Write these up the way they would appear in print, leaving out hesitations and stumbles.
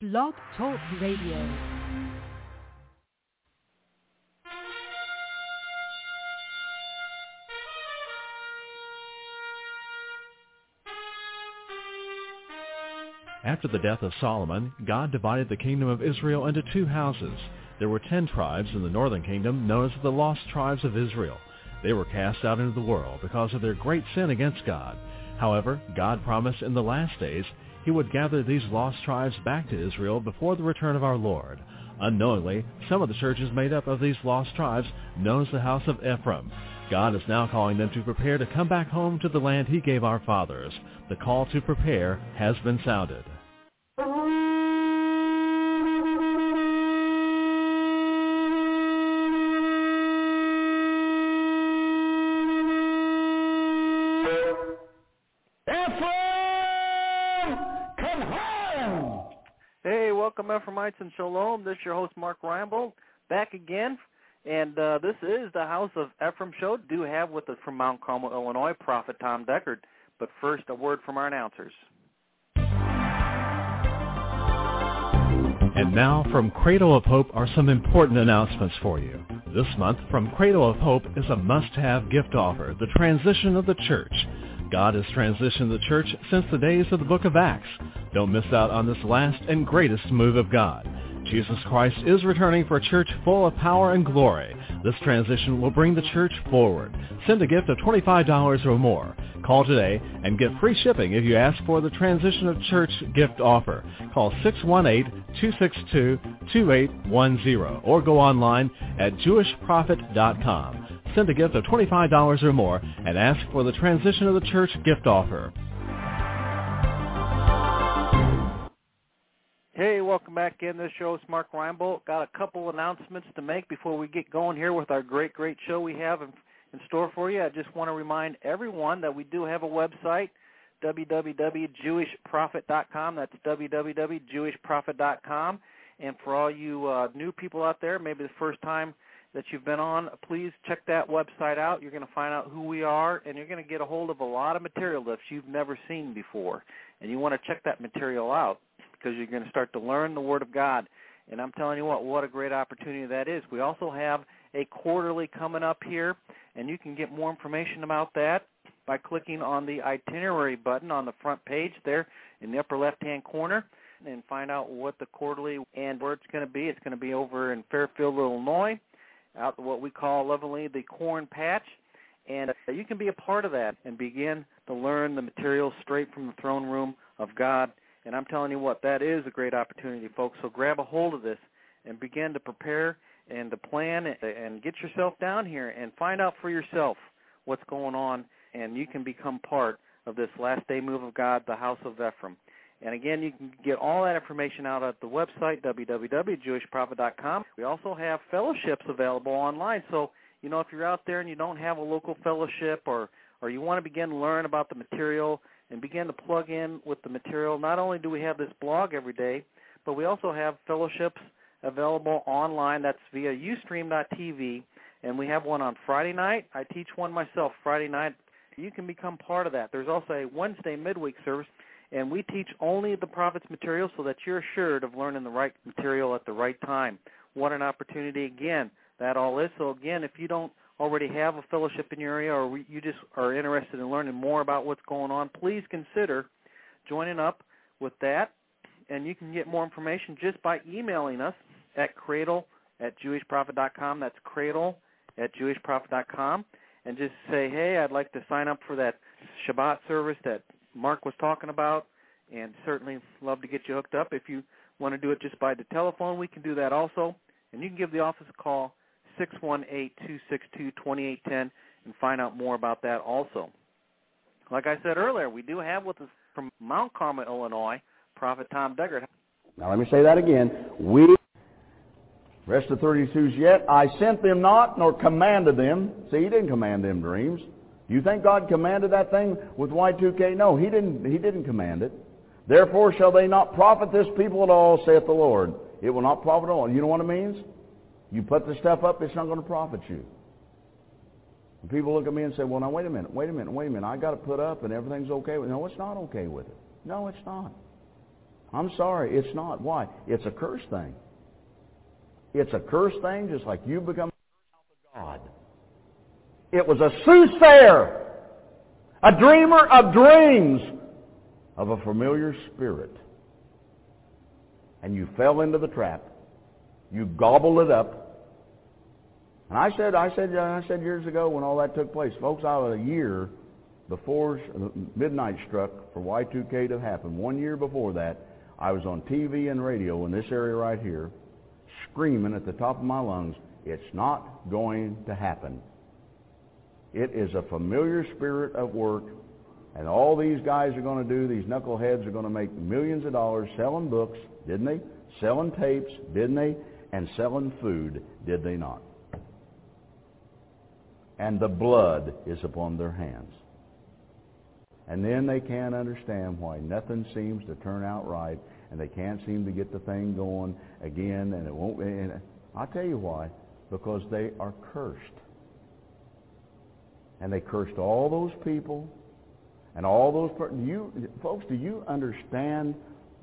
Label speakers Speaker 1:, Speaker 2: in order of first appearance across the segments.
Speaker 1: Blog Talk Radio.
Speaker 2: After the death of Solomon, God divided the kingdom of Israel into two houses. There were 10 tribes in the northern kingdom known as the lost tribes of Israel. They were cast out into the world because of their great sin against God. However, God promised in the last days he would gather these lost tribes back to Israel before the return of our Lord. Unknowingly, some of the churches made up of these lost tribes, known as the house of Ephraim. God is now calling them to prepare to come back home to the land he gave our fathers. The call to prepare has been sounded.
Speaker 3: Welcome, Ephraimites and Shalom. This is your host, Mark Reinbold, back again. And this is the House of Ephraim show. Do have with us from Mount Carmel, Illinois, Prophet Tom Deckard. But first, a word from our announcers.
Speaker 2: And now, from Cradle of Hope are some important announcements for you. This month, from Cradle of Hope is a must-have gift offer, the transition of the church. God has transitioned the church since the days of the book of Acts. Don't miss out on this last and greatest move of God. Jesus Christ is returning for a church full of power and glory. This transition will bring the church forward. Send a gift of $25 or more. Call today and get free shipping if you ask for the Transition of Church gift offer. Call 618-262-2810 or go online at jewishprophet.com. Send a gift of $25 or more and ask for the Transition of the Church gift offer.
Speaker 3: Hey, welcome back in. This show is Mark Reinbold. Got a couple announcements to make before we get going here with our great show we have in store for you. I just want to remind everyone that we do have a website, www.jewishprophet.com. That's www.jewishprophet.com. And for all you new people out there, maybe the first time that you've been on, please check that website out. You're going to find out who we are, and you're going to get a hold of a lot of material that you've never seen before. And you want to check that material out because you're going to start to learn the Word of God. And I'm telling you what a great opportunity that is. We also have a quarterly coming up here, and you can get more information about that by clicking on the itinerary button on the front page there in the upper left-hand corner and find out what the quarterly and where it's going to be. It's going to be over in Fairfield, Illinois, out what we call lovingly the Corn Patch, and you can be a part of that and begin to learn the material straight from the throne room of God. And I'm telling you what, that is a great opportunity, folks. So grab a hold of this and begin to prepare and to plan and get yourself down here and find out for yourself what's going on, and you can become part of this last day move of God, the House of Ephraim. And again, you can get all that information out at the website, www.jewishprophet.com. We also have fellowships available online. So, you know, if you're out there and you don't have a local fellowship or you want to begin to learn about the material and begin to plug in with the material, not only do we have this blog every day, but we also have fellowships available online. That's via ustream.tv, and we have one on Friday night. I teach one myself Friday night. You can become part of that. There's also a Wednesday midweek service, and we teach only the prophet's material so that you're assured of learning the right material at the right time. What an opportunity, again, that all is. So, again, if you don't already have a fellowship in your area or you just are interested in learning more about what's going on, please consider joining up with that. And you can get more information just by emailing us at cradle@jewishprophet.com. That's cradle@jewishprophet.com. And just say, hey, I'd like to sign up for that Shabbat service that Mark was talking about, and certainly love to get you hooked up. If you want to do it just by the telephone, we can do that also. And you can give the office a call, 618-262-2810, and find out more about that also. Like I said earlier, we do have with us from Mount Carmel, Illinois, Prophet Tom Deckard.
Speaker 4: Now let me say that again. Rest of 32's yet. I sent them not, nor commanded them. See, he didn't command them dreams. You think God commanded that thing with Y2K? No, He didn't command it. Therefore shall they not profit this people at all, saith the Lord. It will not profit at all. You know what it means? You put the stuff up, it's not going to profit you. And people look at me and say, well, now wait a minute. I got to put up and everything's okay with it. No, it's not okay with it. No, it's not. I'm sorry, it's not. Why? It's a curse thing. It's a curse thing just like you become a God. It was a soothsayer, a dreamer of dreams of a familiar spirit. And you fell into the trap. You gobbled it up. And I said years ago when all that took place, folks, I was a year before midnight struck for Y2K to happen. 1 year before that, I was on TV and radio in this area right here, screaming at the top of my lungs, it's not going to happen. It is a familiar spirit of work, and all these guys are going to do, these knuckleheads are going to make millions of dollars selling books, didn't they? Selling tapes, didn't they? And selling food, did they not? And the blood is upon their hands. And then they can't understand why nothing seems to turn out right, and they can't seem to get the thing going again, and it won't. And I'll tell you why. Because they are cursed. And they cursed all those people, and all those. Folks, do you understand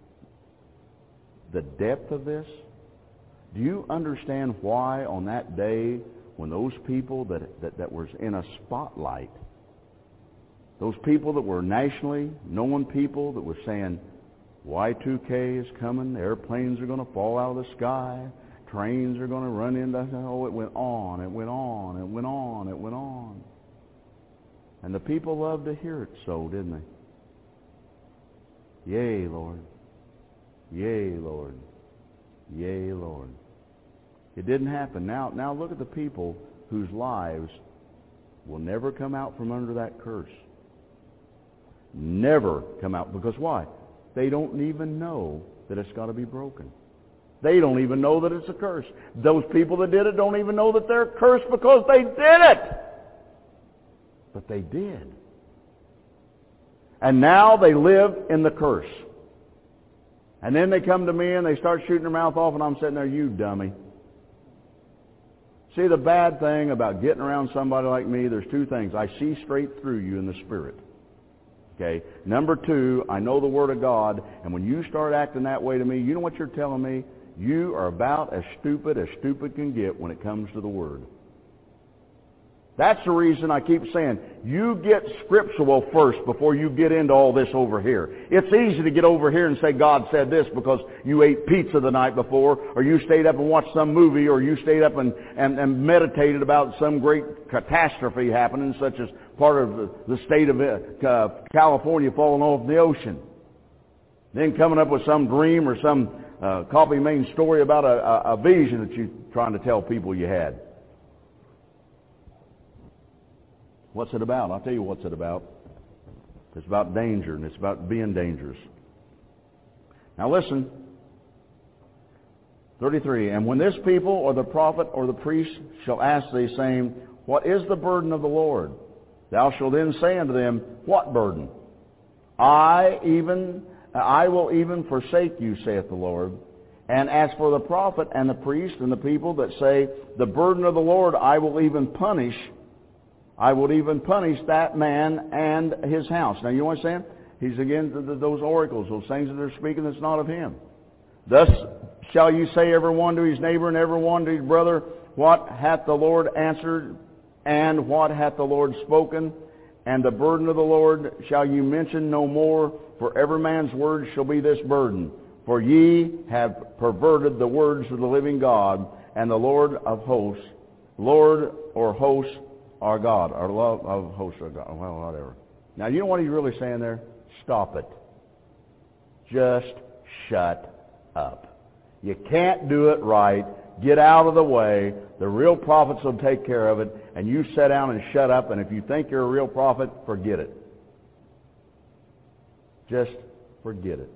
Speaker 4: the depth of this? Do you understand why on that day when those people that were in a spotlight, those people that were nationally known people that were saying, Y2K is coming, airplanes are going to fall out of the sky, trains are going to run into, oh, it went on, it went on, it went on, it went on. And the people loved to hear it so, didn't they? Yea, Lord. Yea, Lord. Yea, Lord. It didn't happen. Now look at the people whose lives will never come out from under that curse. Never come out. Because why? They don't even know that it's got to be broken. They don't even know that it's a curse. Those people that did it don't even know that they're cursed because they did it. But they did. And now they live in the curse. And then they come to me and they start shooting their mouth off, and I'm sitting there, you dummy. See, the bad thing about getting around somebody like me, there's two things. I see straight through you in the Spirit. Okay? Number two, I know the Word of God, and when you start acting that way to me, you know what you're telling me? You are about as stupid can get when it comes to the Word. That's the reason I keep saying, you get scriptural first before you get into all this over here. It's easy to get over here and say God said this because you ate pizza the night before, or you stayed up and watched some movie, or you stayed up and meditated about some great catastrophe happening, such as part of the state of California falling off the ocean. Then coming up with some dream or some copy main story about a vision that you're trying to tell people you had. What's it about? I'll tell you what's it about. It's about danger, and it's about being dangerous. Now listen. 33. And when this people, or the prophet, or the priest shall ask thee, saying, what is the burden of the Lord? Thou shalt then say unto them, what burden? I will even forsake you, saith the Lord. And as for the prophet and the priest and the people that say, the burden of the Lord I will even punish that man and his house. Now, you know what I'm saying? He's again, those oracles, those things that they're speaking that's not of him. Thus shall you say every one to his neighbor and every one to his brother, what hath the Lord answered, and what hath the Lord spoken? And the burden of the Lord shall you mention no more, for every man's word shall be this burden. For ye have perverted the words of the living God, and the Lord of hosts, Lord or hosts, our God, our love of hosts, our God. Well, whatever. Now, you know what he's really saying there? Stop it. Just shut up. You can't do it right. Get out of the way. The real prophets will take care of it. And you sit down and shut up. And if you think you're a real prophet, forget it. Just forget it.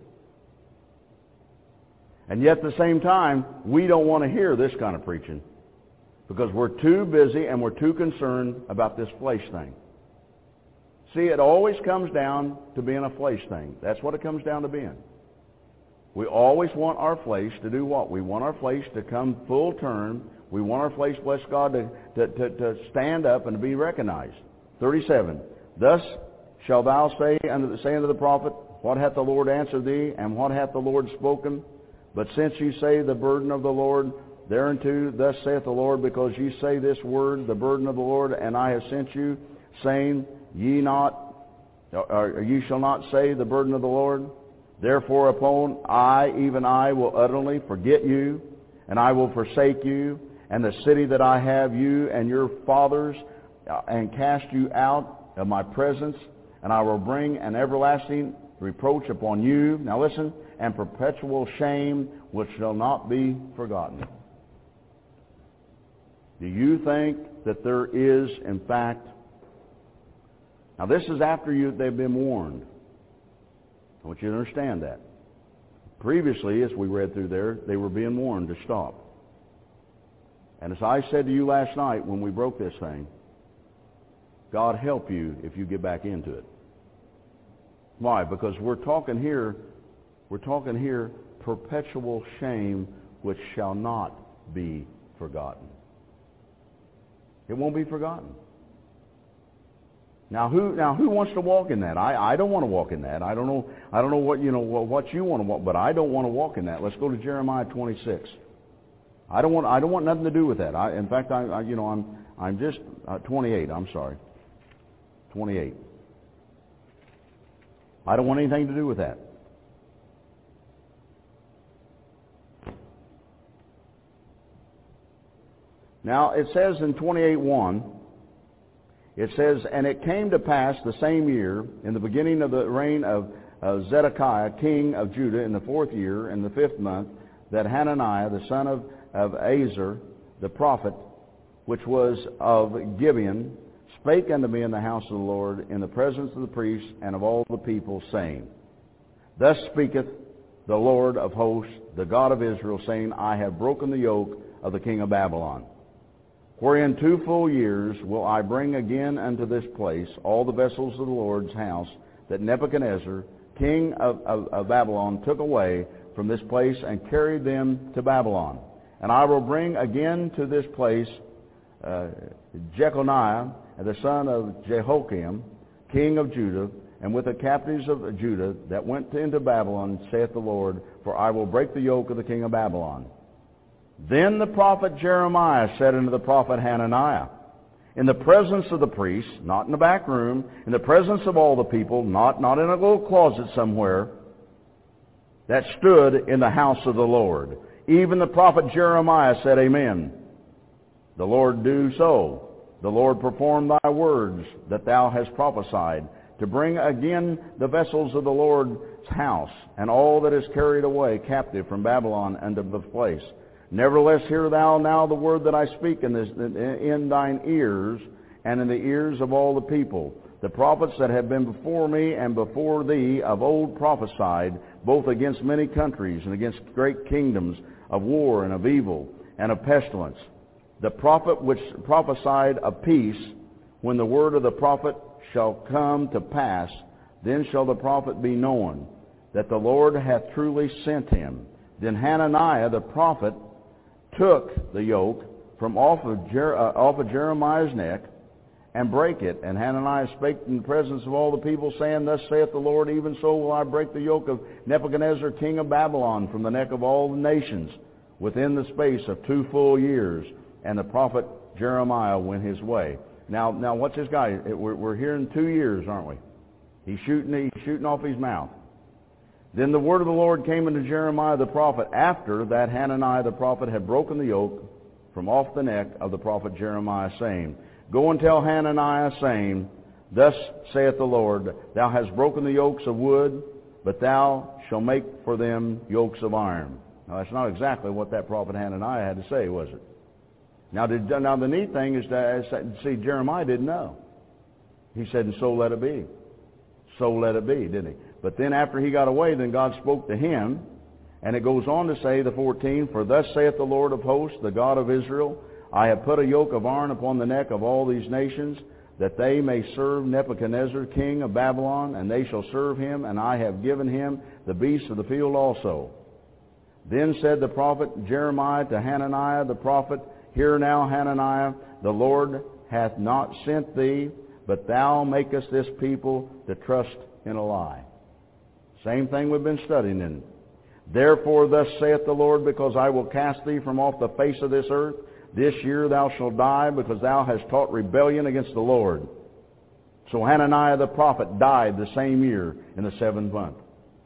Speaker 4: And yet at the same time, we don't want to hear this kind of preaching. Because we're too busy and we're too concerned about this flesh thing. See, it always comes down to being a flesh thing. That's what it comes down to being. We always want our flesh to do what? We want our flesh to come full turn. We want our flesh, bless God, to stand up and to be recognized. 37. Thus shalt thou say unto the prophet, What hath the Lord answered thee, and what hath the Lord spoken? But since ye say the burden of the Lord, thereunto thus saith the Lord, because ye say this word, the burden of the Lord, and I have sent you, saying, ye shall not say the burden of the Lord. Therefore upon I, even I, will utterly forget you, and I will forsake you, and the city that I have you and your fathers, and cast you out of my presence, and I will bring an everlasting reproach upon you. Now listen, and perpetual shame which shall not be forgotten. Do you think that there is, in fact, now this is after they've been warned. I want you to understand that. Previously, as we read through there, they were being warned to stop. And as I said to you last night when we broke this thing, God help you if you get back into it. Why? Because we're talking here perpetual shame which shall not be forgotten. It won't be forgotten. Now who wants to walk in that? I don't want to walk in that. I don't know what what you want to walk, but I don't want to walk in that. Let's go to Jeremiah 26. I don't want nothing to do with that. In fact, I'm just 28. I'm sorry. 28. I don't want anything to do with that. Now, it says in 28:1, it says, and it came to pass the same year, in the beginning of the reign of Zedekiah, king of Judah, in the 4th year, in the 5th month, that Hananiah, the son of Azer, the prophet, which was of Gibeon, spake unto me in the house of the Lord, in the presence of the priests and of all the people, saying, Thus speaketh the Lord of hosts, the God of Israel, saying, I have broken the yoke of the king of Babylon. Wherein 2 full years will I bring again unto this place all the vessels of the Lord's house that Nebuchadnezzar, king of Babylon, took away from this place and carried them to Babylon. And I will bring again to this place Jeconiah, the son of Jehoiakim, king of Judah, and with the captives of Judah that went into Babylon, saith the Lord, for I will break the yoke of the king of Babylon. Then the prophet Jeremiah said unto the prophet Hananiah, in the presence of the priests, not in the back room, in the presence of all the people, not in a little closet somewhere, that stood in the house of the Lord. Even the prophet Jeremiah said, Amen. The Lord do so. The Lord perform thy words that thou hast prophesied, to bring again the vessels of the Lord's house, and all that is carried away captive from Babylon unto the place. Nevertheless, hear thou now the word that I speak in thine ears, and in the ears of all the people. The prophets that have been before me and before thee of old prophesied, both against many countries and against great kingdoms, of war and of evil and of pestilence. The prophet which prophesied of peace, when the word of the prophet shall come to pass, then shall the prophet be known, that the Lord hath truly sent him. Then Hananiah the prophet took the yoke from off of Jeremiah's neck, and brake it. And Hananiah spake in the presence of all the people, saying, Thus saith the Lord, even so will I break the yoke of Nebuchadnezzar, king of Babylon, from the neck of all the nations, within the space of 2 full years. And the prophet Jeremiah went his way. Now what's this guy? We're hearing 2 years, aren't we? He's shooting off his mouth. Then the word of the Lord came unto Jeremiah the prophet, after that Hananiah the prophet had broken the yoke from off the neck of the prophet Jeremiah, saying, Go and tell Hananiah, saying, Thus saith the Lord, Thou hast broken the yokes of wood, but thou shalt make for them yokes of iron. Now that's not exactly what that prophet Hananiah had to say, was it? Now the neat thing is that, see, Jeremiah didn't know. He said, And so let it be. So let it be, didn't he? But then after he got away, then God spoke to him, and it goes on to say, the 14, For thus saith the Lord of hosts, the God of Israel, I have put a yoke of iron upon the neck of all these nations, that they may serve Nebuchadnezzar, king of Babylon, and they shall serve him, and I have given him the beasts of the field also. Then said the prophet Jeremiah to Hananiah the prophet, Hear now, Hananiah, the Lord hath not sent thee, but thou makest this people to trust in a lie. Same thing we've been studying in. Therefore thus saith the Lord, because I will cast thee from off the face of this earth, this year thou shalt die, because thou hast taught rebellion against the Lord. So Hananiah the prophet died the same year in the 7th month.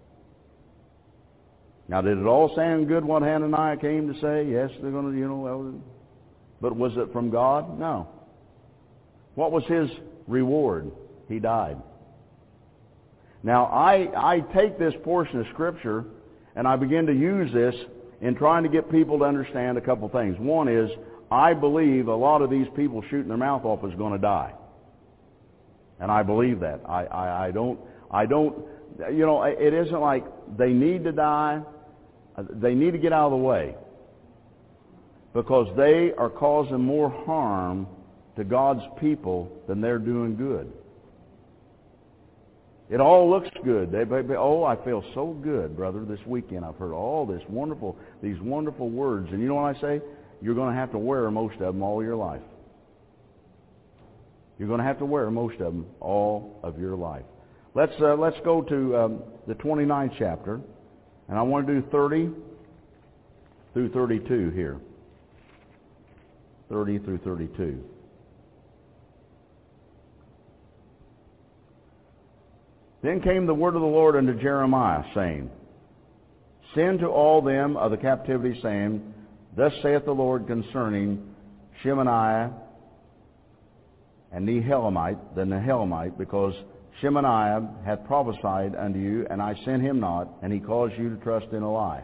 Speaker 4: Now, did it all sound good what Hananiah came to say? Yes, they're going to, but was it from God? No. What was his reward? He died. Now, I take this portion of Scripture and I begin to use this in trying to get people to understand a couple things. One is, I believe a lot of these people shooting their mouth off is going to die. And I believe that. I don't, it isn't like they need to die. They need to get out of the way, because they are causing more harm to God's people than they're doing good. It all looks good. I feel so good, brother, this weekend. I've heard all these wonderful words. And you know what I say? You're going to have to wear most of them all your life. You're going to have to wear most of them all of your life. Let's go to the 29th chapter. And I want to do 30 through 32 here. 30 through 32. Then came the word of the Lord unto Jeremiah, saying, Send to all them of the captivity, saying, Thus saith the Lord concerning Shemaiah and the Nehelamite, because Shemaiah hath prophesied unto you, and I sent him not, and he caused you to trust in a lie.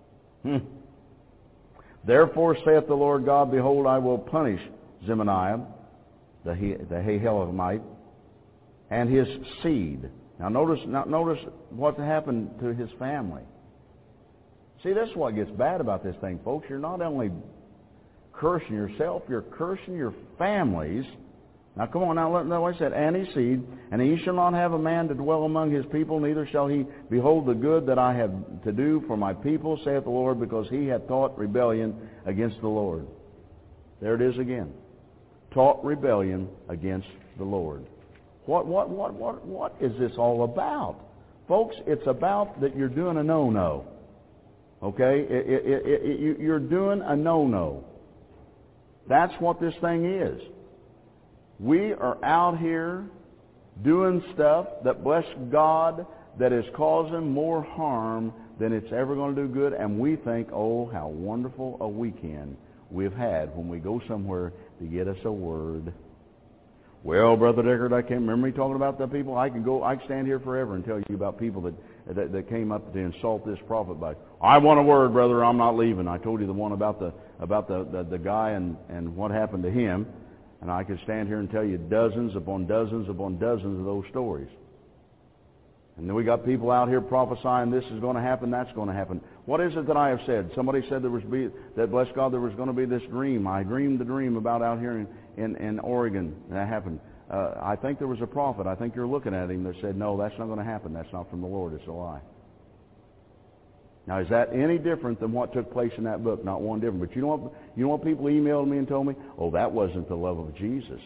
Speaker 4: Therefore saith the Lord God, Behold, I will punish Shemaiah, the Nehelamite, and his seed. Now notice what happened to his family. See, that's what gets bad about this thing, folks. You're not only cursing yourself, you're cursing your families. Now, come on, now, like I said, and his seed, and he shall not have a man to dwell among his people, neither shall he behold the good that I have to do for my people, saith the Lord, because he hath taught rebellion against the Lord. There it is again. Taught rebellion against the Lord. What is this all about? Folks, it's about that you're doing a no-no. Okay? You're doing a no-no. That's what this thing is. We are out here doing stuff that, bless God, that is causing more harm than it's ever going to do good, and we think, oh, how wonderful a weekend we've had when we go somewhere to get us a word. Well, Brother Deckard, I can't remember me talking about the people. I can stand here forever and tell you about people that came up to insult this prophet by, I want a word, brother, I'm not leaving. I told you the one about the guy and what happened to him. And I could stand here and tell you dozens upon dozens upon dozens of those stories. And then we got people out here prophesying this is going to happen, that's going to happen. What is it that I have said? Somebody said that, bless God, there was going to be this dream. I dreamed the dream about out here in Oregon. That happened. I think there was a prophet. I think you're looking at him that said, no, that's not going to happen. That's not from the Lord. It's a lie. Now, is that any different than what took place in that book? Not one different. But you know what people emailed me and told me? Oh, that wasn't the love of Jesus.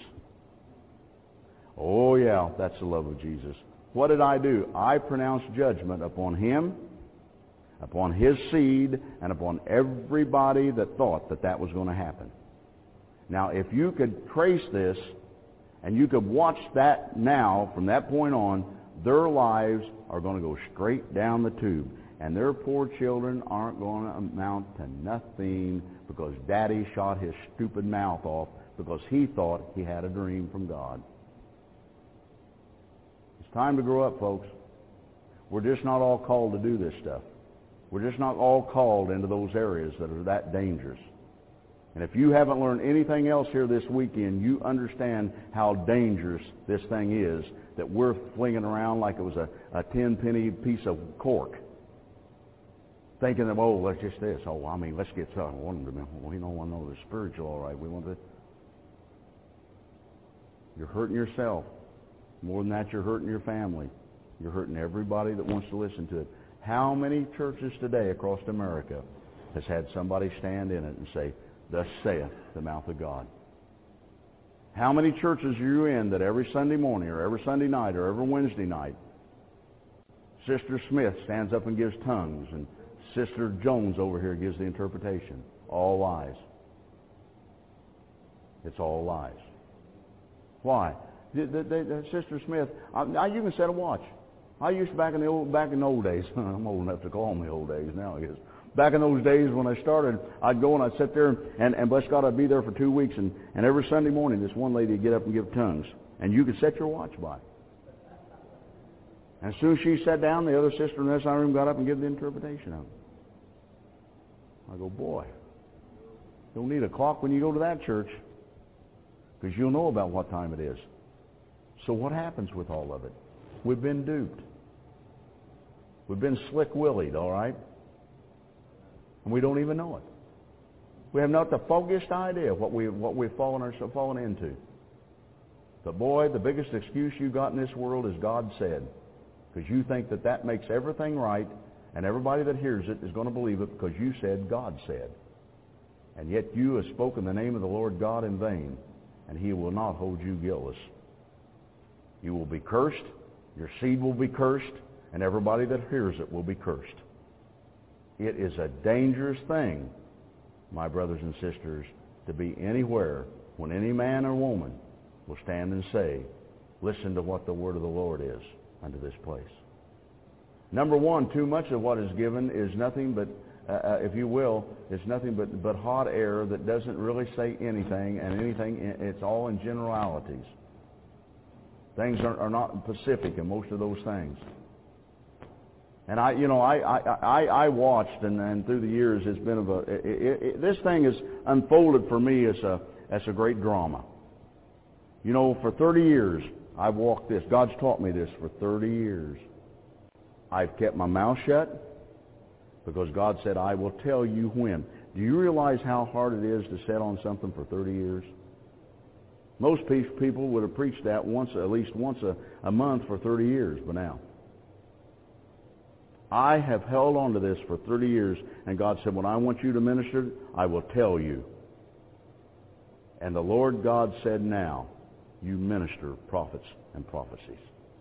Speaker 4: Oh, yeah, that's the love of Jesus. What did I do? I pronounced judgment upon him, upon his seed, and upon everybody that thought that was going to happen. Now, if you could trace this, and you could watch that now, from that point on, their lives are going to go straight down the tube. And their poor children aren't going to amount to nothing because Daddy shot his stupid mouth off because he thought he had a dream from God. It's time to grow up, folks. We're just not all called to do this stuff. We're just not all called into those areas that are that dangerous. And if you haven't learned anything else here this weekend, you understand how dangerous this thing is that we're flinging around like it was a 10-penny piece of cork. Thinking of, oh, let's just this. Oh, I mean, let's get something. We don't want to know the spiritual, all right. We want to. You're hurting yourself. More than that, you're hurting your family. You're hurting everybody that wants to listen to it. How many churches today across America has had somebody stand in it and say, Thus saith the mouth of God? How many churches are you in that every Sunday morning or every Sunday night or every Wednesday night Sister Smith stands up and gives tongues, and Sister Jones over here gives the interpretation. All lies. It's all lies. Why? Sister Smith, you can set a watch. I used to back in the old days. I'm old enough to call them the old days now, I guess. Back in those days when I started, I'd go and I'd sit there, and bless God, I'd be there for 2 weeks, and every Sunday morning this one lady would get up and give tongues. And you could set your watch by. And as soon as she sat down, the other sister in the SI room got up and gave the interpretation of it. I go, boy, you'll need a clock when you go to that church, because you'll know about what time it is. So what happens with all of it? We've been duped. We've been slick-willied, all right? And we don't even know it. We have not the foggiest idea what we've fallen into. But boy, the biggest excuse you got in this world is God said. Because you think that makes everything right, and everybody that hears it is going to believe it because you said God said. And yet you have spoken the name of the Lord God in vain, and He will not hold you guiltless. You will be cursed, your seed will be cursed, and everybody that hears it will be cursed. It is a dangerous thing, my brothers and sisters, to be anywhere when any man or woman will stand and say, listen to what the word of the Lord is unto this place. Number one, too much of what is given is nothing but, if you will, is nothing but hot air that doesn't really say anything, and it's all in generalities. Things are not specific in most of those things. And I watched, and through the years, it's been this thing has unfolded for me as a great drama. You know, for 30 years, I've walked this. God's taught me this for 30 years. I've kept my mouth shut because God said, I will tell you when. Do you realize how hard it is to sit on something for 30 years? Most people would have preached that at least once a month for 30 years by now. I have held on to this for 30 years, and God said, when I want you to minister, I will tell you. And the Lord God said, now, you minister prophets and prophecies.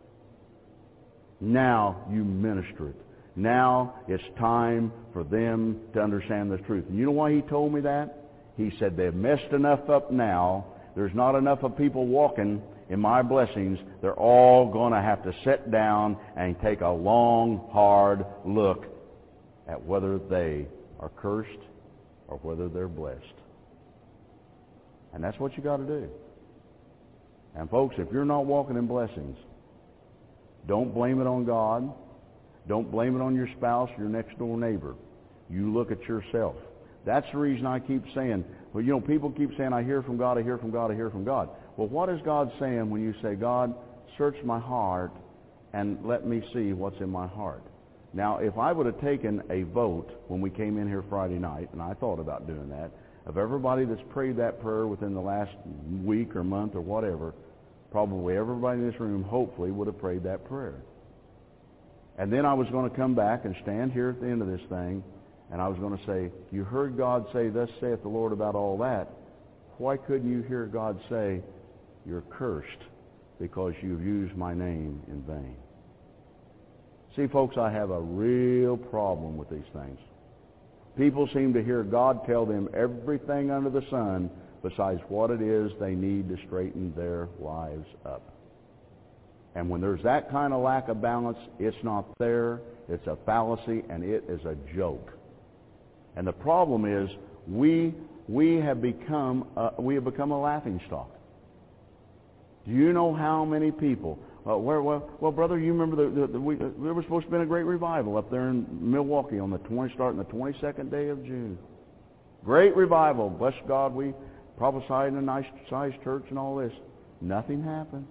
Speaker 4: Now you minister it. Now it's time for them to understand the truth. And you know why He told me that? He said, they've messed enough up now. There's not enough of people walking in my blessings. They're all going to have to sit down and take a long, hard look at whether they are cursed or whether they're blessed. And that's what you got to do. And folks, if you're not walking in blessings, don't blame it on God. Don't blame it on your spouse, your next door neighbor. You look at yourself. That's the reason I keep saying, well, you know, people keep saying, I hear from God, I hear from God, I hear from God. Well, what is God saying when you say, God, search my heart and let me see what's in my heart? Now, if I would have taken a vote when we came in here Friday night, and I thought about doing that, of everybody that's prayed that prayer within the last week or month or whatever, probably everybody in this room hopefully would have prayed that prayer. And then I was going to come back and stand here at the end of this thing, and I was going to say, you heard God say, thus saith the Lord about all that. Why couldn't you hear God say, you're cursed because you've used my name in vain? See, folks, I have a real problem with these things. People seem to hear God tell them everything under the sun besides what it is they need to straighten their lives up. And when there's that kind of lack of balance, it's not there, it's a fallacy, and it is a joke. And the problem is we have become a laughingstock. Do you know how many people? Well, brother, you remember there was supposed to be a great revival up there in Milwaukee on starting the 22nd day of June. Great revival. Bless God, we prophesied in a nice-sized church and all this. Nothing happened.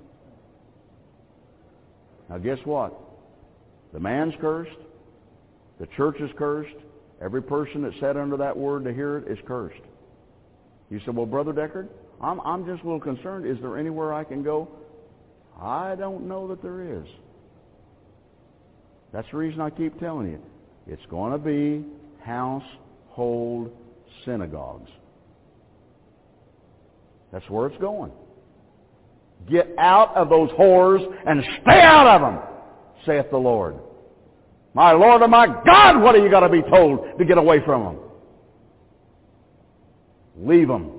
Speaker 4: Now, guess what? The man's cursed. The church is cursed. Every person that sat under that word to hear it is cursed. You said, well, Brother Deckard, I'm just a little concerned. Is there anywhere I can go? I don't know that there is. That's the reason I keep telling you. It's going to be household synagogues. That's where it's going. Get out of those whores and stay out of them, saith the Lord. My Lord and my God, what are you got to be told to get away from them? Leave them.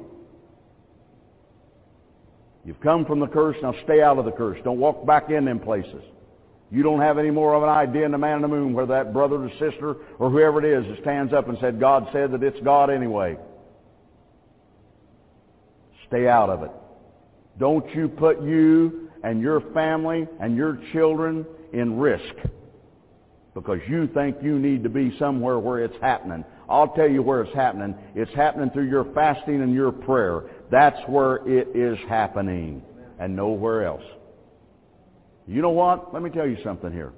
Speaker 4: You've come from the curse, now stay out of the curse. Don't walk back in them places. You don't have any more of an idea in the man in the moon where that brother or sister or whoever it is that stands up and said, God said that it's God anyway. Stay out of it. Don't you put you and your family and your children in risk because you think you need to be somewhere where it's happening. I'll tell you where it's happening. It's happening through your fasting and your prayer. That's where it is happening and nowhere else. You know what? Let me tell you something here.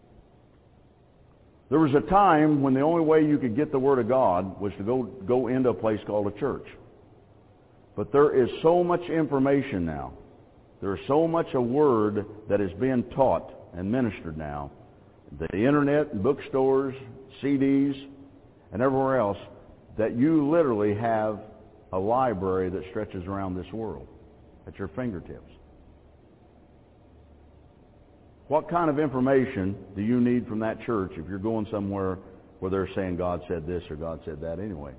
Speaker 4: There was a time when the only way you could get the Word of God was to go into a place called a church. But there is so much information now. There is so much a Word that is being taught and ministered now. The internet, bookstores, CDs, and everywhere else, that you literally have a library that stretches around this world at your fingertips. What kind of information do you need from that church if you're going somewhere where they're saying God said this or God said that anyway?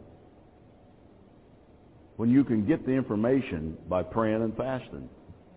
Speaker 4: When you can get the information by praying and fasting.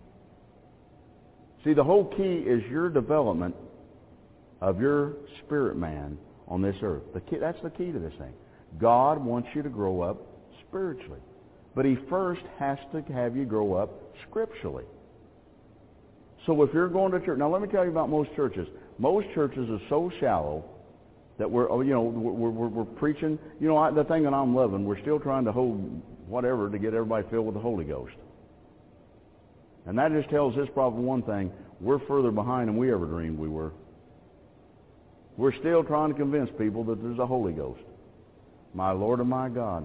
Speaker 4: See, the whole key is your development of your spirit man on this earth. That's the key to this thing. God wants you to grow up spiritually. But He first has to have you grow up scripturally. So if you're going to church, now let me tell you about most churches. Most churches are so shallow that we're preaching. The thing that I'm loving, we're still trying to hold whatever to get everybody filled with the Holy Ghost. And that just tells us probably one thing: we're further behind than we ever dreamed we were. We're still trying to convince people that there's a Holy Ghost. My Lord and my God.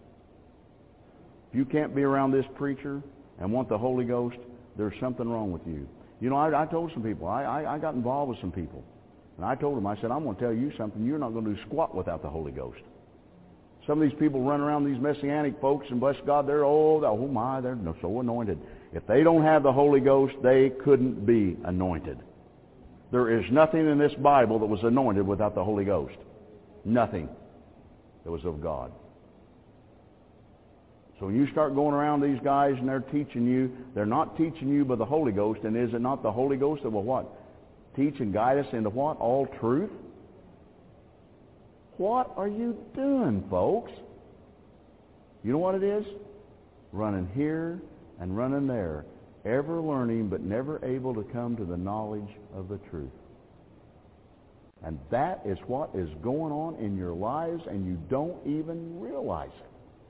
Speaker 4: If you can't be around this preacher and want the Holy Ghost, there's something wrong with you. I told some people, I got involved with some people. And I told them, I said, I'm going to tell you something. You're not going to do squat without the Holy Ghost. Some of these people run around, these Messianic folks, and bless God, they're so anointed. If they don't have the Holy Ghost, they couldn't be anointed. There is nothing in this Bible that was anointed without the Holy Ghost. Nothing that was of God. So when you start going around these guys and they're teaching you, they're not teaching you by the Holy Ghost. And is it not the Holy Ghost that will what? Teach and guide us into what? All truth? What are you doing, folks? You know what it is? Running here and running there. Ever learning but never able to come to the knowledge of the truth. And that is what is going on in your lives, and you don't even realize it.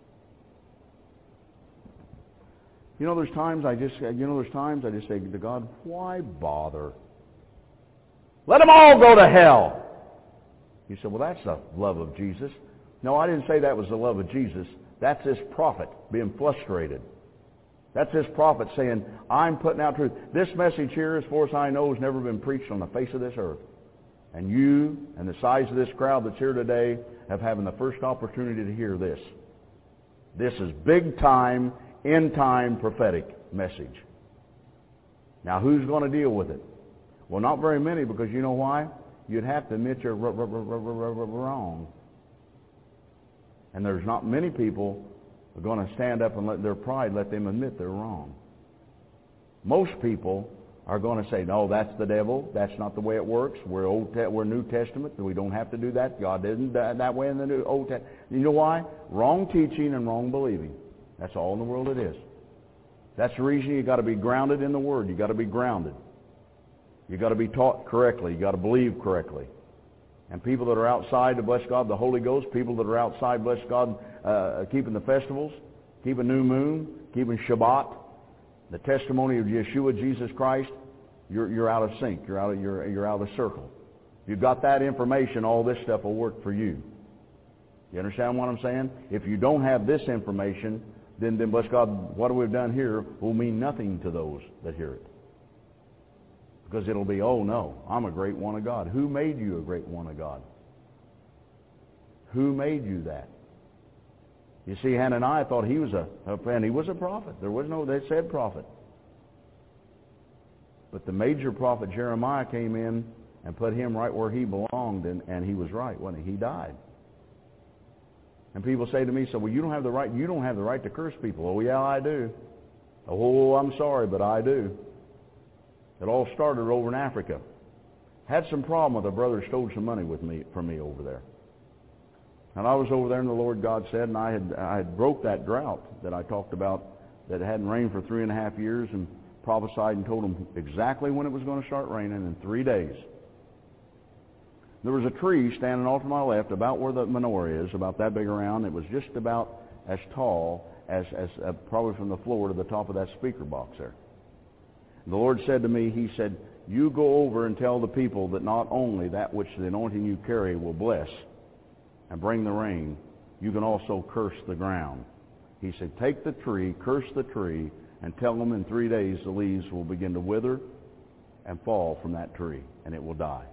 Speaker 4: There's times I just say to God, why bother? Let them all go to hell. You say, well, that's the love of Jesus. No, I didn't say that was the love of Jesus. That's this prophet being frustrated. That's this prophet saying, I'm putting out truth. This message here, as far as I know, has never been preached on the face of this earth. And you and the size of this crowd that's here today have having the first opportunity to hear this. This is big time, end time prophetic message. Now, who's going to deal with it? Well, not very many, because you know why? You'd have to admit you're wrong. And there's not many people who are going to stand up and let their pride let them admit they're wrong. Most people are going to say, no, that's the devil. That's not the way it works. We're New Testament. We don't have to do that. God didn't that way in the Old Testament. You know why? Wrong teaching and wrong believing. That's all in the world it is. That's the reason you got to be grounded in the Word. You got to be grounded. You got to be taught correctly. You got to believe correctly. And people that are outside, to bless God, the Holy Ghost, people that are outside, bless God, keeping the festivals, keeping New Moon, keeping Shabbat, the testimony of Yeshua, Jesus Christ, you're out of sync. You're out of the circle. If you've got that information, all this stuff will work for you. You understand what I'm saying? If you don't have this information, then bless God, what we've done here will mean nothing to those that hear it. Because it'll be, oh no, I'm a great one of God. Who made you a great one of God? Who made you that? You see, Hananiah thought he was a prophet. They said prophet. But the major prophet Jeremiah came in and put him right where he belonged, and he was right, wasn't he? He died. And people say to me, so, well, you don't have the right to curse people. Oh, yeah, I do. Oh, I'm sorry, but I do. It all started over in Africa. Had some problem with a brother stole some money from me over there. And I was over there, and the Lord God said, and I had broke that drought that I talked about, that it hadn't rained for 3.5 years, and prophesied and told him exactly when it was going to start raining in 3 days. There was a tree standing off to my left, about where the menorah is, about that big around. It was just about as tall as probably from the floor to the top of that speaker box there. And the Lord said to me, He said, you go over and tell the people that not only that which the anointing you carry will bless and bring the rain, you can also curse the ground. He said, take the tree, curse the tree, and tell them in 3 days the leaves will begin to wither and fall from that tree, and it will die.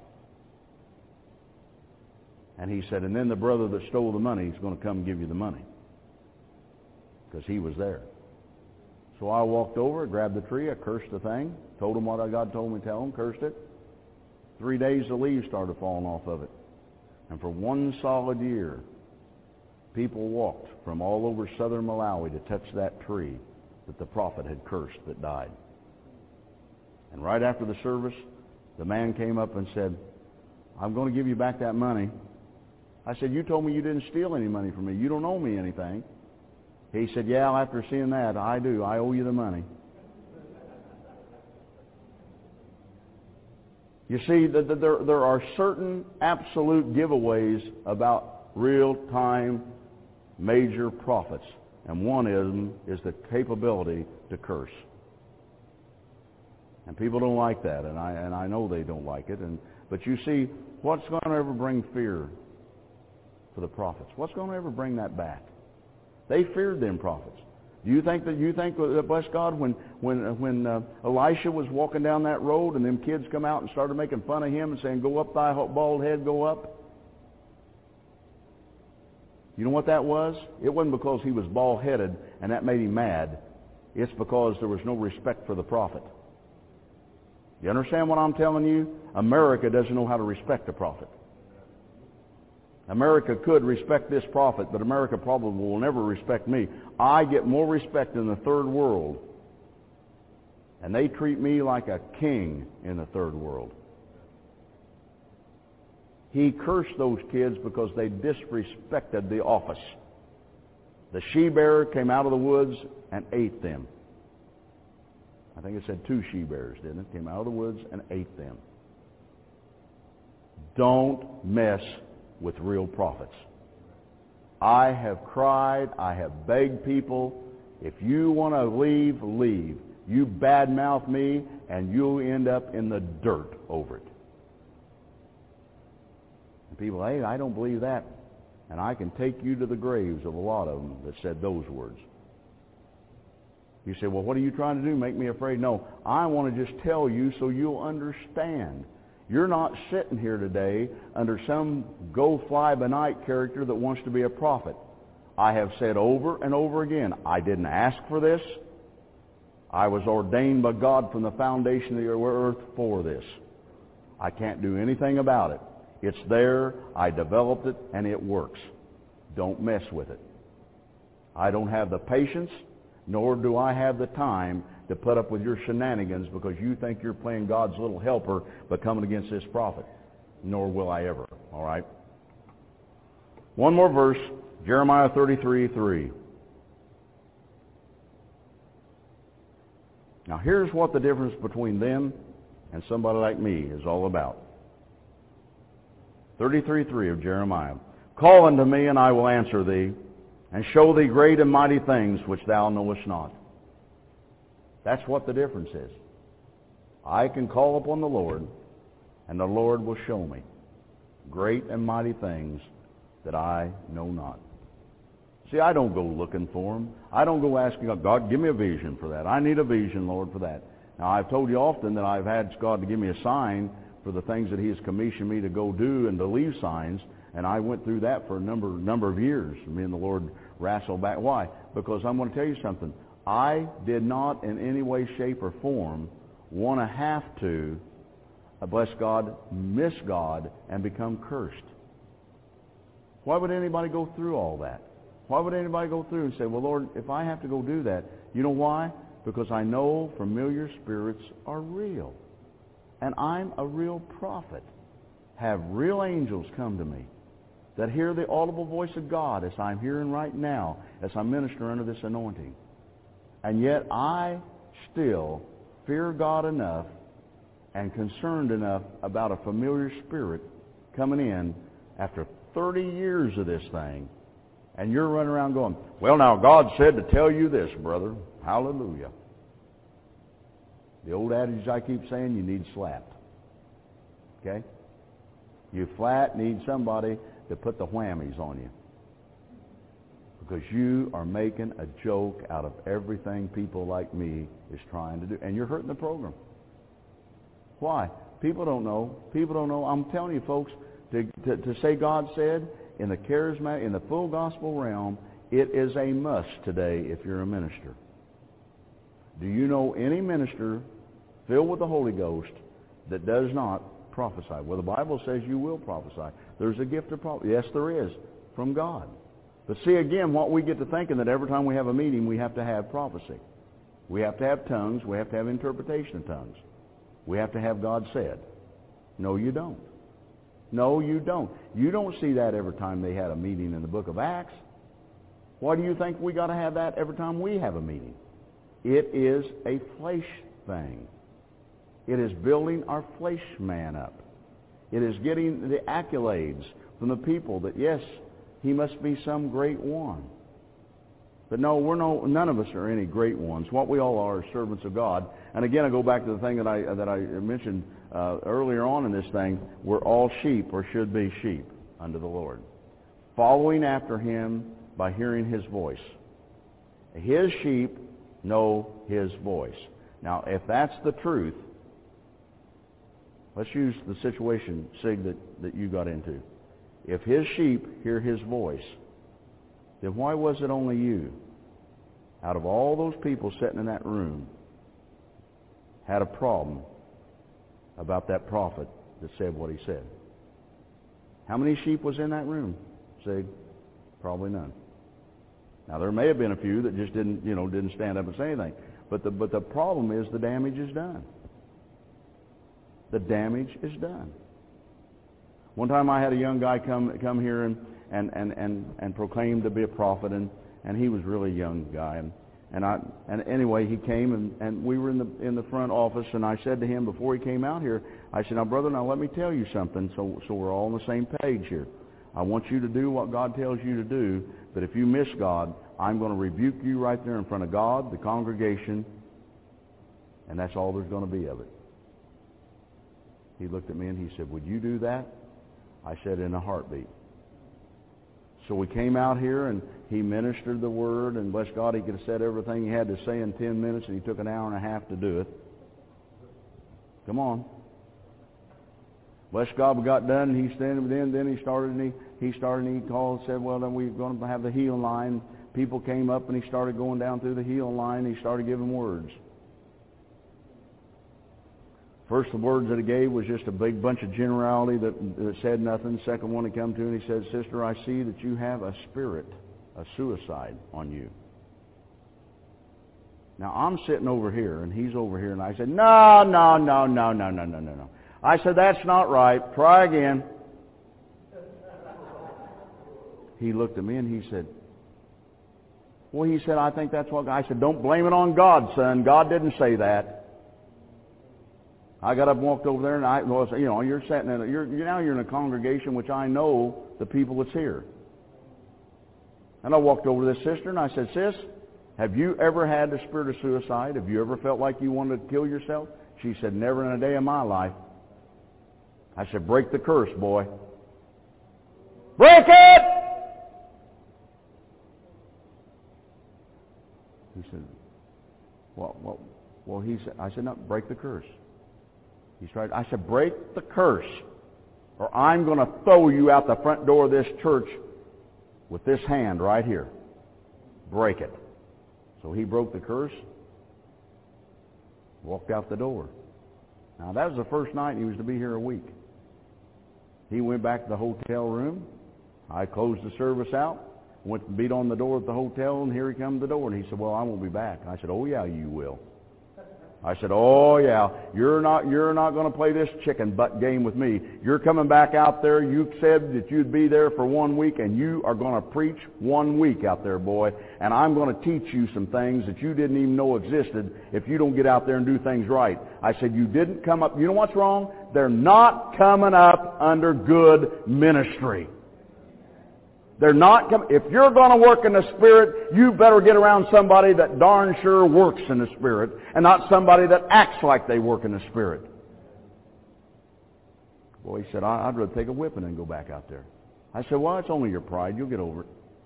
Speaker 4: And he said, and then the brother that stole the money is going to come and give you the money, because he was there. So I walked over, grabbed the tree, I cursed the thing, told him what God told me to tell him, cursed it. 3 days the leaves started falling off of it. And for 1 solid year, people walked from all over southern Malawi to touch that tree that the prophet had cursed that died. And right after the service, the man came up and said, I'm going to give you back that money. I said, you told me you didn't steal any money from me. You don't owe me anything. He said, yeah, after seeing that, I do. I owe you the money. You see, there are certain absolute giveaways about real-time major prophets. And one of them is the capability to curse. And people don't like that, and I know they don't like it. But you see, what's going to ever bring fear for the prophets? What's going to ever bring that back? They feared them prophets. Do you think that bless God, when Elisha was walking down that road and them kids come out and started making fun of him and saying, go up thy bald head, go up? You know what that was? It wasn't because he was bald-headed and that made him mad. It's because there was no respect for the prophet. You understand what I'm telling you? America doesn't know how to respect a prophet. America could respect this prophet, but America probably will never respect me. I get more respect in the third world, and they treat me like a king in the third world. He cursed those kids because they disrespected the office. The she-bearer came out of the woods and ate them. I think it said 2 she-bears, didn't it? Came out of the woods and ate them. Don't mess with real prophets. I have cried, I have begged people, if you want to leave, leave. You badmouth me and you'll end up in the dirt over it. And people, hey, I don't believe that. And I can take you to the graves of a lot of them that said those words. You say, well, what are you trying to do? Make me afraid? No, I want to just tell you so you'll understand. You're not sitting here today under some go-fly-by-night character that wants to be a prophet. I have said over and over again, I didn't ask for this. I was ordained by God from the foundation of the earth for this. I can't do anything about it. It's there, I developed it, and it works. Don't mess with it. I don't have the patience, nor do I have the time to put up with your shenanigans because you think you're playing God's little helper by coming against this prophet. Nor will I ever. All right? One more verse, Jeremiah 33:3. Now here's what the difference between them and somebody like me is all about. 33:3 of Jeremiah. Call unto me, and I will answer thee, and show thee great and mighty things which thou knowest not. That's what the difference is. I can call upon the Lord, and the Lord will show me great and mighty things that I know not. See, I don't go looking for them. I don't go asking God, give me a vision for that. I need a vision, Lord, for that. Now, I've told you often that I've had God to give me a sign for the things that He has commissioned me to go do and to leave signs, and I went through that for a number of years. Me and the Lord wrestled back. Why? Because I'm going to tell you something. I did not in any way, shape, or form want to have to bless God, miss God, and become cursed. Why would anybody go through all that? Why would anybody go through and say, well, Lord, if I have to go do that, you know why? Because I know familiar spirits are real. And I'm a real prophet. Have real angels come to me that hear the audible voice of God as I'm hearing right now, as I minister under this anointing. And yet I still fear God enough and concerned enough about a familiar spirit coming in after 30 years of this thing, and you're running around going, well, now God said to tell you this, brother. Hallelujah. The old adage I keep saying, you need slapped. Okay? You flat need somebody to put the whammies on you. Because you are making a joke out of everything people like me is trying to do. And you're hurting the program. Why? People don't know. People don't know. I'm telling you, folks, to say God said in the charismatic, in the full gospel realm, it is a must today if you're a minister. Do you know any minister filled with the Holy Ghost that does not prophesy? Well, the Bible says you will prophesy. There's a gift of prophecy. Yes, there is, from God. But see, again, what we get to thinking that every time we have a meeting, we have to have prophecy. We have to have tongues. We have to have interpretation of tongues. We have to have God said. No, you don't. No, you don't. You don't see that every time they had a meeting in the book of Acts. Why do you think we got to have that every time we have a meeting? It is a flesh thing. It is building our flesh man up. It is getting the accolades from the people that, yes, he must be some great one. But no, none of us are any great ones. What we all are servants of God. And again, I go back to the thing that I mentioned earlier on in this thing. We're all sheep, or should be sheep, unto the Lord, following after Him by hearing His voice. His sheep know His voice. Now, if that's the truth, let's use the situation, Sig, that you got into. If His sheep hear His voice, then why was it only you, out of all those people sitting in that room, had a problem about that prophet that said what he said? How many sheep was in that room, Sig? Probably none. Now, there may have been a few that just didn't stand up and say anything. But the problem is the damage is done. The damage is done. One time I had a young guy come here and proclaim to be a prophet, and he was really a young guy, and anyway he came and we were in the front office, and I said to him before he came out here, I said, now brother, now let me tell you something, so we're all on the same page here. I want you to do what God tells you to do, but if you miss God, I'm going to rebuke you right there in front of God, the congregation, and that's all there's going to be of it. He looked at me and he said, would you do that? I said, in a heartbeat. So we came out here and he ministered the word, and bless God, he could have said everything he had to say in 10 minutes, and he took an hour and a half to do it. Come on. Bless God, we got done, and he started, then he started, and he called and said, well, then we're going to have the healing line. People came up, and he started going down through the healing line, and he started giving words. First, the words that he gave was just a big bunch of generality that said nothing. Second one he come to, and he said, sister, I see that you have a spirit, a suicide on you. Now, I'm sitting over here, and he's over here, and I said, no. I said, that's not right. Try again. He looked at me, and he said, well, he said, I think that's what... I said, don't blame it on God, son. God didn't say that. I got up and walked over there, and you're sitting in you're in a congregation which I know the people that's here. And I walked over to this sister, and I said, sis, have you ever had the spirit of suicide? Have you ever felt like you wanted to kill yourself? She said, never in a day of my life. I said, break the curse, boy. Break it! He said, well, he said, I said, no, break the curse. He tried. I said, break the curse, or I'm going to throw you out the front door of this church with this hand right here. Break it. So he broke the curse, walked out the door. Now, that was the first night, and he was to be here a week. He went back to the hotel room. I closed the service out, went and beat on the door at the hotel, and here he come to the door. And he said, well, I won't be back. I said, oh, yeah, you will. I said, oh, yeah, you're not going to play this chicken butt game with me. You're coming back out there. You said that you'd be there for 1 week, and you are going to preach 1 week out there, boy. And I'm going to teach you some things that you didn't even know existed if you don't get out there and do things right. I said, you didn't come up. You know what's wrong? They're not coming up under good ministry. They're not coming. If you're going to work in the Spirit, you better get around somebody that darn sure works in the Spirit and not somebody that acts like they work in the Spirit. Boy, he said, I'd rather take a whipping than go back out there. I said, well, it's only your pride. You'll get over it.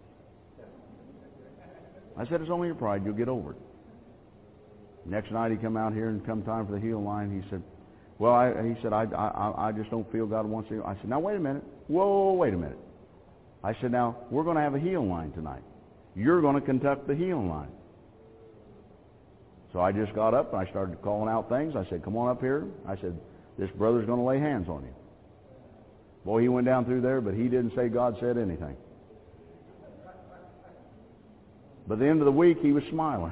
Speaker 4: I said, it's only your pride. You'll get over it. Next night he come out here and come time for the heal line, he said, well, I just don't feel God wants to. I said, now, wait a minute. Whoa, wait a minute. I said, now, we're going to have a heal line tonight. You're going to conduct the healing line. So I just got up and I started calling out things. I said, come on up here. I said, this brother's going to lay hands on you. Boy, he went down through there, but he didn't say God said anything. But at the end of the week, he was smiling.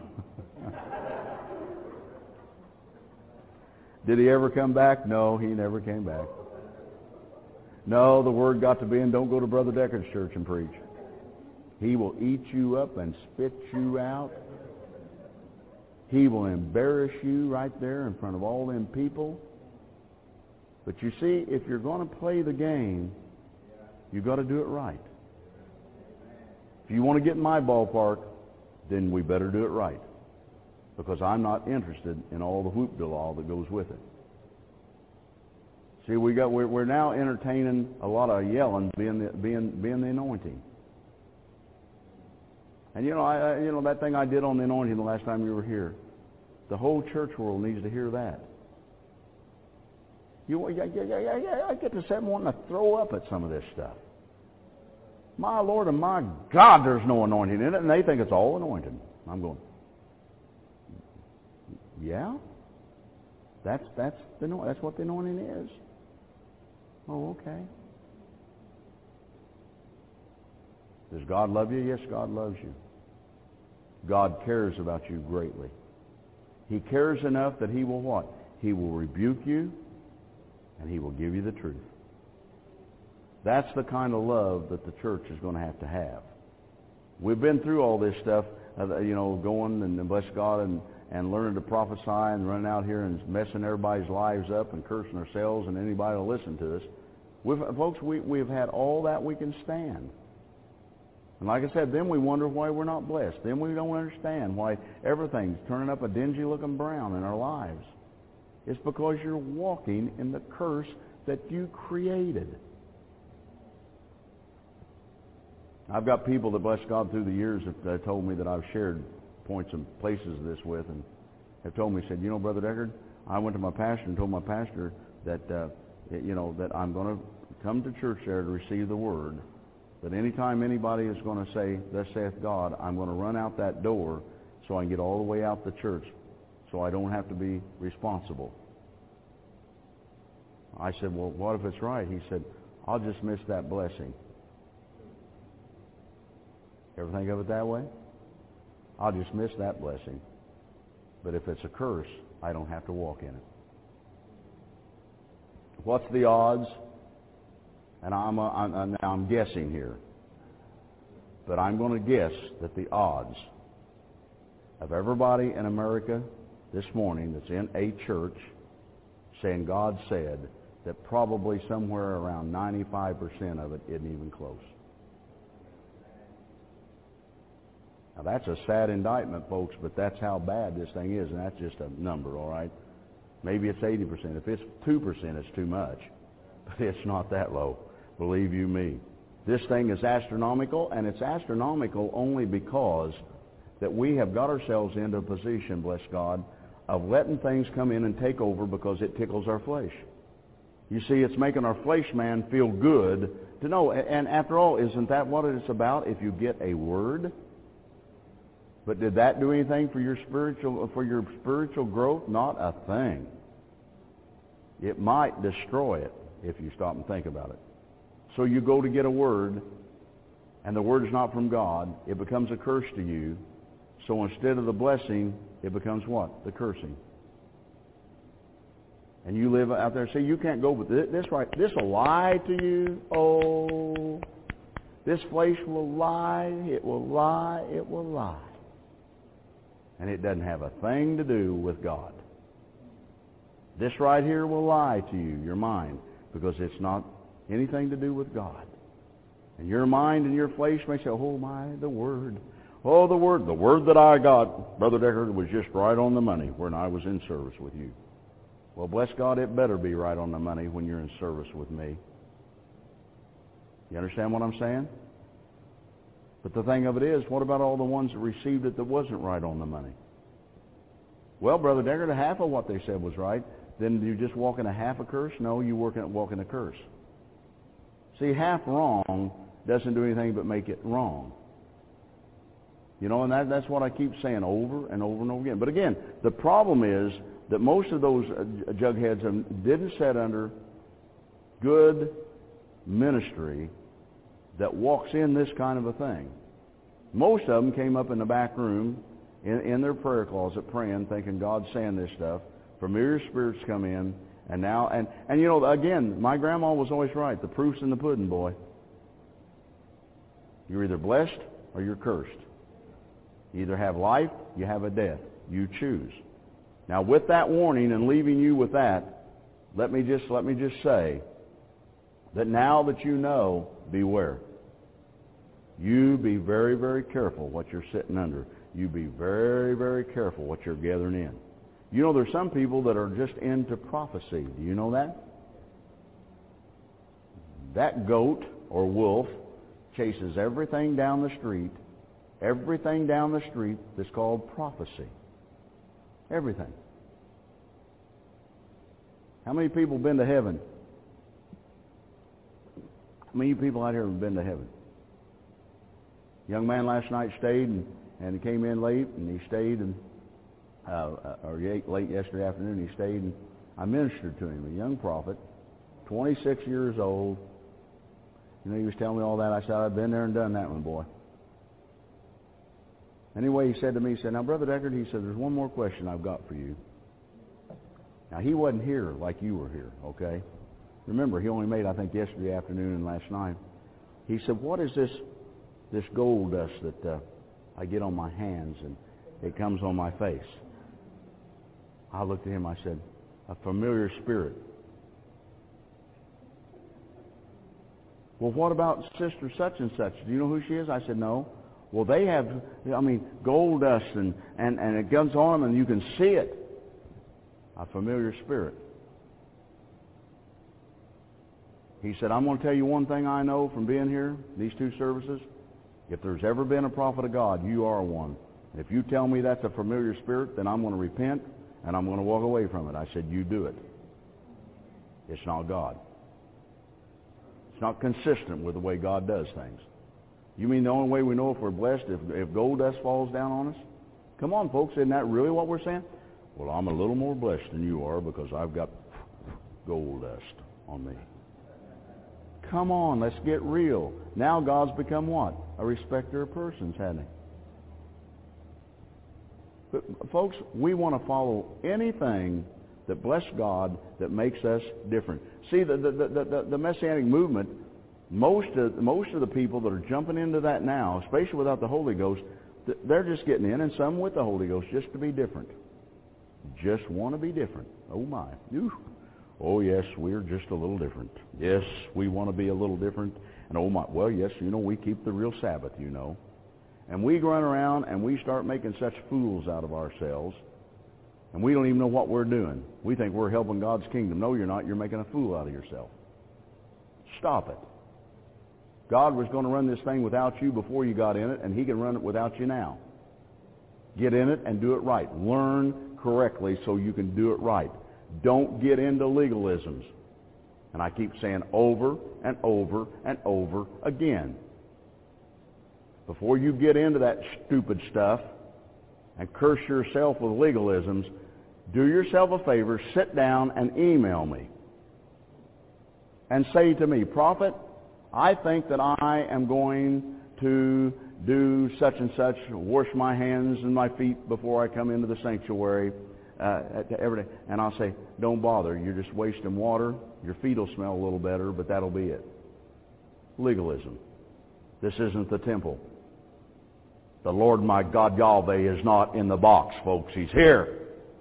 Speaker 4: Did he ever come back? No, he never came back. No, the word got to be, and don't go to Brother Decker's church and preach. He will eat you up and spit you out. He will embarrass you right there in front of all them people. But you see, if you're going to play the game, you've got to do it right. If you want to get in my ballpark, then we better do it right. Because I'm not interested in all the whoop-de-law that goes with it. See, we're now entertaining a lot of yelling, being the anointing. And you know that thing I did on the anointing the last time you were here. The whole church world needs to hear that. I get to sit wanting to throw up at some of this stuff. My Lord and my God, there's no anointing in it, and they think it's all anointed. I'm going, yeah, that's what the anointing is. Oh, okay. Does God love you? Yes, God loves you. God cares about you greatly. He cares enough that He will what? He will rebuke you, and He will give you the truth. That's the kind of love that the church is going to have. We've been through all this stuff, going and bless God and learning to prophesy and running out here and messing everybody's lives up and cursing ourselves and anybody will listen to us. Folks, we've had all that we can stand. And like I said, then we wonder why we're not blessed. Then we don't understand why everything's turning up a dingy-looking brown in our lives. It's because you're walking in the curse that you created. I've got people that, bless God, through the years have told me that I've shared points and places of this with, and have told me, said, Brother Deckard, I went to my pastor and told my pastor that, that I'm going to come to church there to receive the word. But anytime anybody is going to say, thus saith God, I'm going to run out that door so I can get all the way out the church so I don't have to be responsible. I said, well, what if it's right? He said, I'll just miss that blessing. Ever think of it that way? I'll just miss that blessing. But if it's a curse, I don't have to walk in it. What's the odds? And I'm guessing here. But I'm going to guess that the odds of everybody in America this morning that's in a church saying God said, that probably somewhere around 95% of it isn't even close. Now, that's a sad indictment, folks, but that's how bad this thing is, and that's just a number, all right? Maybe it's 80%. If it's 2%, it's too much. But it's not that low, believe you me. This thing is astronomical, and it's astronomical only because that we have got ourselves into a position, bless God, of letting things come in and take over because it tickles our flesh. You see, it's making our flesh man feel good to know. And after all, isn't that what it's about if you get a word? But did that do anything for your spiritual growth? Not a thing. It might destroy it if you stop and think about it. So you go to get a word, and the word is not from God. It becomes a curse to you. So instead of the blessing, it becomes what? The cursing. And you live out there. See, you can't go with this, right? This will lie to you. Oh, this flesh will lie. It will lie. It will lie. And it doesn't have a thing to do with God. This right here will lie to you, your mind, because it's not anything to do with God. And your mind and your flesh may say, oh my, the Word. Oh, the Word. The Word that I got, Brother Deckard, was just right on the money when I was in service with you. Well, bless God, it better be right on the money when you're in service with me. You understand what I'm saying? But the thing of it is, what about all the ones that received it that wasn't right on the money? Well, Brother Deckard, half of what they said was right. Then you just walk in a half a curse? No, you walk in a curse. See, half wrong doesn't do anything but make it wrong. You know, and that's what I keep saying over and over and over again. But again, the problem is that most of those jugheads didn't sit under good ministry that walks in this kind of a thing. Most of them came up in the back room in their prayer closet praying, thinking God's saying this stuff. Familiar spirits come in, and now, and you know, again, my grandma was always right. The proof's in the pudding, boy. You're either blessed or you're cursed. You either have life, you have a death. You choose. Now, with that warning and leaving you with that, let me just say that now that you know, beware. You be very, very careful what you're sitting under. You be very, very careful what you're gathering in. You know, there's some people that are just into prophecy. Do you know that? That goat or wolf chases everything down the street that's called prophecy. Everything. How many people have been to heaven? How many people out here have been to heaven? Young man last night stayed and he came in late and he stayed or late yesterday afternoon he stayed and I ministered to him, a young prophet, 26 years old. You know, he was telling me all that. I said, I've been there and done that one, boy. Anyway, he said to me, he said, now, Brother Deckard, he said, there's one more question I've got for you. Now, he wasn't here like you were here, okay? Remember, he only made, I think, yesterday afternoon and last night. He said, what is this gold dust that I get on my hands and it comes on my face? I looked at him, I said, a familiar spirit. Well, what about Sister such and such? Do you know who she is? I said, no. Well, they have, gold dust and it comes on them and you can see it. A familiar spirit. He said, I'm going to tell you one thing I know from being here, these two services. If there's ever been a prophet of God, you are one. If you tell me that's a familiar spirit, then I'm going to repent and I'm going to walk away from it. I said, you do it. It's not God. It's not consistent with the way God does things. You mean the only way we know if we're blessed if gold dust falls down on us? Come on, folks, isn't that really what we're saying? Well, I'm a little more blessed than you are because I've got gold dust on me. Come on, let's get real. Now God's become what? A respecter of persons, hasn't he? But, folks, we want to follow anything that bless God that makes us different. See, the Messianic movement, most of the people that are jumping into that now, especially without the Holy Ghost, they're just getting in, and some with the Holy Ghost, just to be different. Just want to be different. Oh, my. Ooh. Oh, yes, we're just a little different. Yes, we want to be a little different. And oh, my, well, yes, we keep the real Sabbath, And we run around and we start making such fools out of ourselves, and we don't even know what we're doing. We think we're helping God's kingdom. No, you're not. You're making a fool out of yourself. Stop it. God was going to run this thing without you before you got in it, and he can run it without you now. Get in it and do it right. Learn correctly so you can do it right. Don't get into legalisms. And I keep saying over and over and over again. Before you get into that stupid stuff and curse yourself with legalisms, do yourself a favor, sit down and email me. And say to me, Prophet, I think that I am going to do such and such, wash my hands and my feet before I come into the sanctuary every day. And I'll say, don't bother. You're just wasting water. Your feet will smell a little better, but that'll be it. Legalism. This isn't the temple. The Lord my God Yahweh is not in the box, folks. He's here.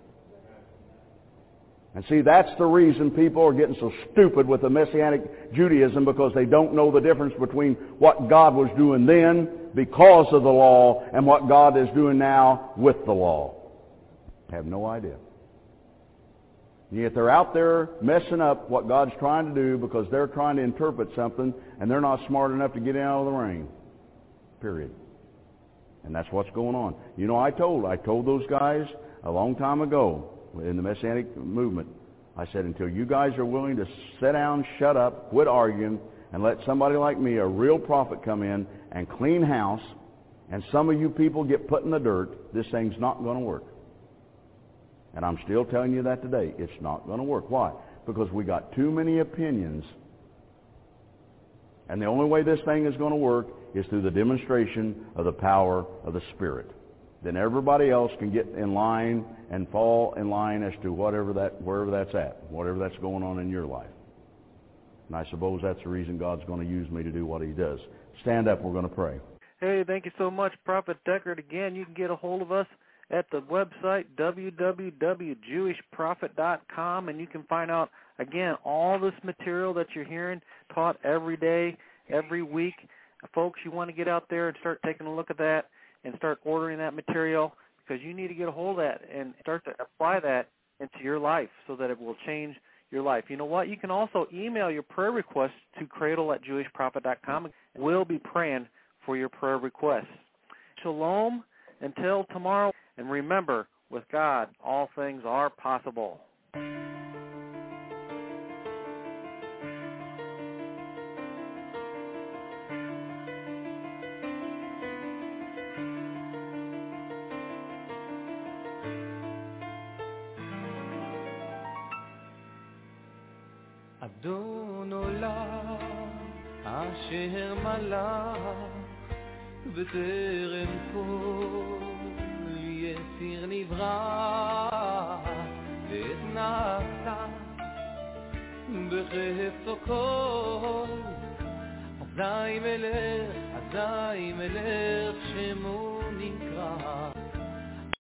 Speaker 4: And see, that's the reason people are getting so stupid with the Messianic Judaism, because they don't know the difference between what God was doing then because of the law and what God is doing now with the law. They have no idea. And yet they're out there messing up what God's trying to do because they're trying to interpret something and they're not smart enough to get out of the ring. Period. And that's what's going on. You know, I told those guys a long time ago in the Messianic movement, I said, until you guys are willing to sit down, shut up, quit arguing, and let somebody like me, a real prophet, come in and clean house, and some of you people get put in the dirt, this thing's not going to work. And I'm still telling you that today. It's not going to work. Why? Because we got too many opinions. And the only way this thing is going to work is through the demonstration of the power of the Spirit. Then everybody else can get in line and fall in line as to wherever that's at, whatever that's going on in your life. And I suppose that's the reason God's going to use me to do what He does. Stand up, we're going to pray.
Speaker 3: Hey, thank you so much, Prophet Deckard. Again, you can get a hold of us at the website www.jewishprophet.com, and you can find out, again, all this material that you're hearing taught every day, every week. Folks, you want to get out there and start taking a look at that and start ordering that material, because you need to get a hold of that and start to apply that into your life so that it will change your life. You know what? You can also email your prayer requests to cradle@jewishprophet.com. We'll be praying for your prayer requests. Shalom until tomorrow. And remember, with God, all things are possible.
Speaker 5: אדון עולם אשר מלך בטרם כל יציר נברא ואת נעשה בחפצו כל אזי מלך שמו נקרא